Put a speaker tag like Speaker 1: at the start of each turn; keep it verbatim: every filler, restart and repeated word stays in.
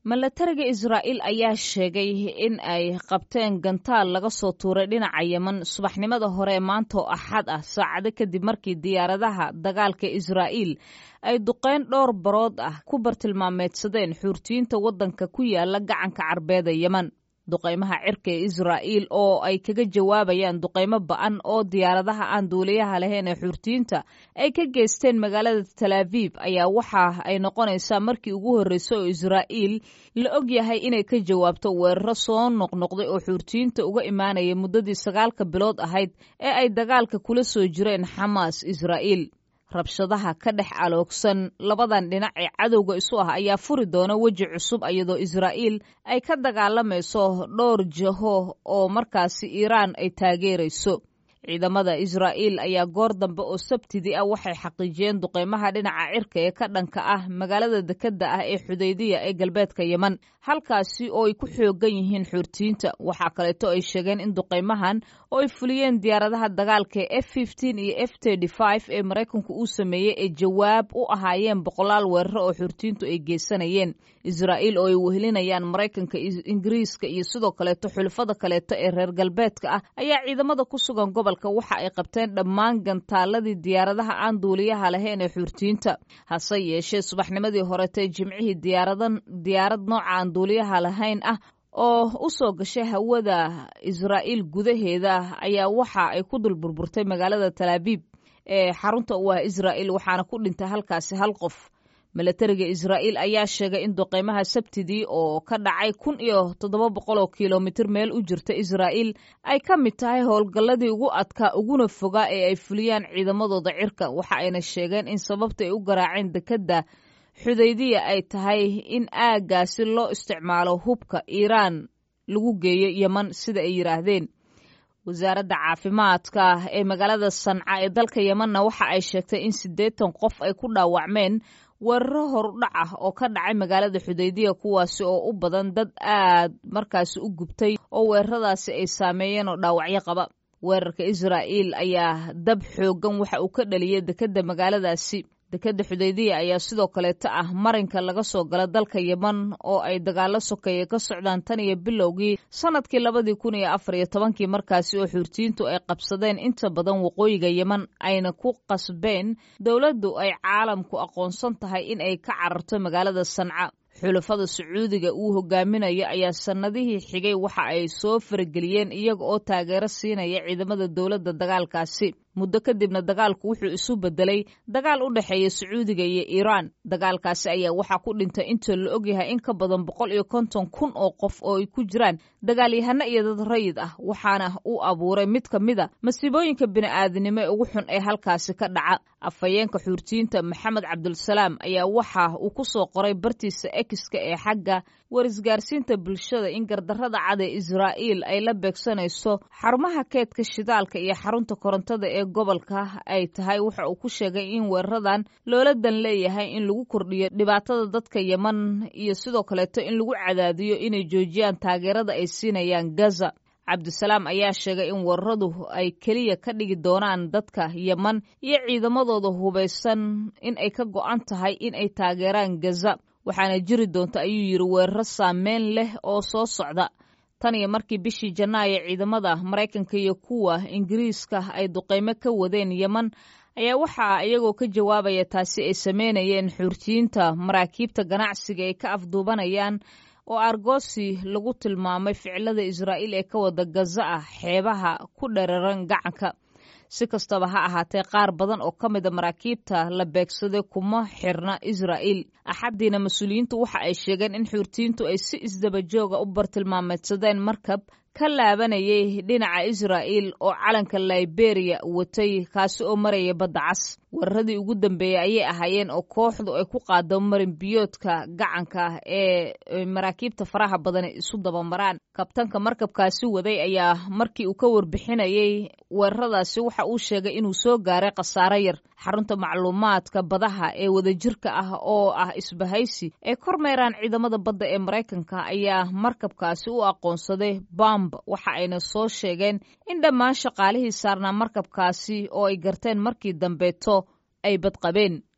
Speaker 1: milatariga Israa'iil ayaa sheegay in ay qabteen gantaal laga soo tuuray dhinaca Yemen subaxnimada hore maanta oo Axad ah saacado kadib markii diyaaradaha dagaalka Israa'iil ay duqeyn dhowr barood ah ku bartilmaameedsadeen xuurtiyiinta waddanka ku yaala gacanka Carbeed ee Yemen. duqeymaha cirka ee Israa'iil oo ay kaga jawaabayaan duqeymo ba'an oo diyaaradaha aan duuliyaha lahayn ee xuurtiyiinta ay ka geysteen magaalada Tel Aviv ayaa waxa ay noqonaysaa markii ugu horreysay oo Israa'iil la og yahay inay ka jawaabto weeraro soo noqnoqday oo xuurtiyiinta uga imaanaya muddadii sagaalka bilood ahayd ee ay dagaalka kula soo jireen Xamaas Israa'iil. rabshadaha ka dhex aloogsan labadan dhinac ee cadowga isu ah ayaa furi doona weji cusub iyadoo Israa'iil ay ka dagaalamayso dhowr jiho oo markaasi Iiraan ay taageerayso. ciidamada Israa'iil ayaa goor dambe oo Sabtidii ah waxay xaqiijiyeen duqeymaha dhinaca cirka ee ka dhanka ah magaalada dekedda ah ee Xudaydiya ee galbeedka Yemen, halkaasi oo ay ku xoogan yihiin xuurtiyiinta. waxaa kaleeto ay sheegeen in duqeymahan oo ay fuliyeen diyaaradaha dagaalka ee F fifteen iyo F thirty-five ee Mareykanku uu sameeyey ee jawaab u ahaayeen boqolaal weeraro oo xuurtiyiintu ay geysanayeen. Israa'iil oo ay wehelinayaan Mareykanka, Ingiriiska iyo sidoo kaleeto xulafada kaleeto ee reer galbeedka ah ayaa ciidamada ku sugan gobolka waxa ay qabteen dhammaan gantaaladii diyaaradaha aan duuliyaha lahayn ee xuurtiyiinta. hase yeeshee subaxnimadii horetee jimcihii diyaaradan diyaarad nooca aan duuliyaha lahayn ah oo u soo gashay hawada Israa'iil gudaheeda ayaa waxa ay ku dul burburtay magaalada Tel Aviv ee xarunta u ah Israa'iil, waxaana ku dhintay halkaasi hal qof. milatariga Israa'iil ayaa sheegay in duqeymaha Sabtidii oo ka dhacay kun iyo toddoba boqol oo kiiloomitir meel u jirta Israa'iil ay ka mid tahay howlgalladii ugu adkaa uguna fogaa ee ay fuliyaan ciidamadooda cirka. waxa ayna sheegeen in sababta ay u garaaceen dekedda Xudaydiya ay tahay in aaggaasi loo isticmaalo hubka Iiraan lagu geeyo Yemen sida ay yiraahdeen. wasaaradda caafimaadka ee magaalada Sanca ee dalka Yemenna waxa ay sheegtay in siddeetan qof ay ku dhaawacmeen weeraro horudhac ah oo ka dhacay magaalada Xudaydiya, kuwaasi oo u badan dad aad markaasi u gubtay oo weeraradaasi ay saameeyeen oo dhaawacyo qaba. weerarka Israa'iil ayaa dab xoogan waxa uu ka dhaliyay dekedda magaaladaasi. dekedda Xudaydiya ayaa sidoo kaleeto ah marinka laga soo gala dalka Yemen oo ay dagaalo sokeeye ka socdaan tan iyo bilowgii sanadkii labadii kun iyo afar iyo tobankii markaasi oo xuurtiyiintu ay qabsadeen inta badan waqooyiga Yemen ayna ku qasbeen dowladdu ay caalamku aqoonsan tahay in ay ka cararto magaalada Sanca. xulafada Sacuudiga uu hogaaminayo ayaa sanadihii xigay waxa ay soo farageliyeen iyaga oo taageero siinaya ciidamada dowladda dagaalkaasi. muddo kadibna dagaalku wuxuu isu bedelay dagaal u dhexeeya Sacuudiga iyo Iiraan. dagaalkaasi ayaa waxaa ku dhintay inta la ogyahay in ka badan boqol iyo konton kun oo qof oo ay ku jiraan dagaalyahano iyo dad rayid ah, waxaana uu abuuray mid ka mid a masiibooyinka bini'aadanimo ee ugu xun ee halkaasi ka dhaca. afhayeenka xuurtiyiinta Maxamed Cabdulsalaam ayaa waxa uu ku soo qoray bartiisa X-ka ee xagga warisgaarsiinta bulshada in gardarrada cad ee Israa'iil ay la beegsanayso xarumaha keedka shidaalka iyo xarunta korontada ee gobolka ay tahay. waxa uu ku sheegay in weeraradan loola dan leeyahay in lagu kordhiyo dhibaatada dadka Yemen iyo sidoo kaleeto in lagu cadaadiyo inay joojiyaan taageerada ay siinayaan Gaza. Cabdisalaam ayaa sheegay in weeraradu ay keliya ka dhigi doonaan dadka Yemen iyo ciidamadooda hubeysan in ay ka go'an tahay in ay taageeraan Gaza, waxaana jiri doonta ayuu yiri weeraro saameyn leh oo soo socda. tan iyo markii bishii Janaayo ciidamada Mareykanka iyo kuwa Ingiriiska ay duqeymo ka wadeen Yemen ayaa waxa iyagoo ka jawaabaya taasi ay sameynayeen xuurtiyiinta maraakiibta ganacsiga ay ka afduubanayaan oo argoosi lagu tilmaamay ficilada Israa'iil ee ka wada Gaza ah xeebaha ku dheeraran gacanka. si kastaba ha ahaatee qaar badan oo ka mid a maraakiibta la beegsaday kuma xirna Israa'iil. axadiina mas-uuliyiintu waxa ay sheegeen in xuurtiyiintu ay si isdaba jooga u bartilmaameedsadeen markab ka laabanayay dhinaca Israa'iil oo calanka Liberia watay, kaasi oo maraya badda cas. weeraradii ugu dambeeyay ayay ahaayeen oo kooxdu ay ku qaado marin biyoodka gacanka ee maraakiibta faraha badan isu dabamaraan. kabtanka markabkaasi waday ayaa markii uu ka warbixinayay weeraradaasi waxa uu sheegay inuu soo gaaray khasaare yar. xarunta macluumaadka badaha ee wadajirka ah oo ah isbahaysi ee kormeeraan ciidamada badda ee Mareykanka ayaa markabkaasi u aqoonsaday bomb. waxa ayna soo sheegeen in dhammaan shaqaalihii saarnaa markabkaasi oo ay garteen markii dambeeto ay badqabeen.